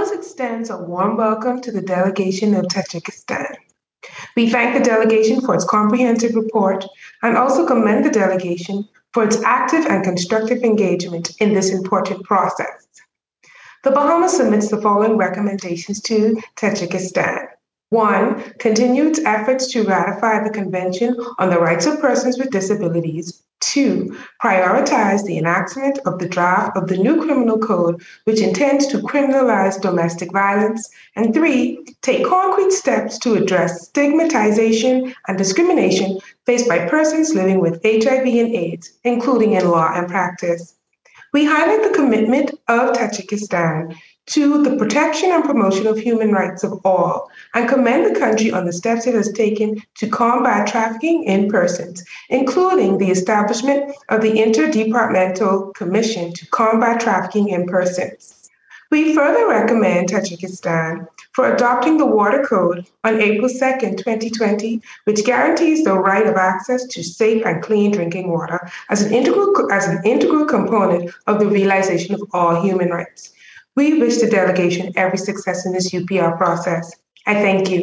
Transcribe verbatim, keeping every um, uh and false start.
Bahamas extends a warm welcome to the delegation of Tajikistan. We thank the delegation for its comprehensive report and also commend the delegation for its active and constructive engagement in this important process. The Bahamas submits the following recommendations to Tajikistan. One, continue its efforts to ratify the Convention on the Rights of Persons with Disabilities. Two, prioritize the enactment of the draft of the new criminal code, which intends to criminalize domestic violence. And three, take concrete steps to address stigmatization and discrimination faced by persons living with H I V and AIDS, including in law and practice. We highlight the commitment of Tajikistan to the protection and promotion of human rights of all and commend the country on the steps it has taken to combat trafficking in persons, including the establishment of the Interdepartmental Commission to Combat Trafficking in Persons. We further recommend Tajikistan for adopting the Water Code on April second, twenty twenty, which guarantees the right of access to safe and clean drinking water as an integral, as an integral component of the realization of all human rights. We wish the delegation every success in this U P R process. I thank you.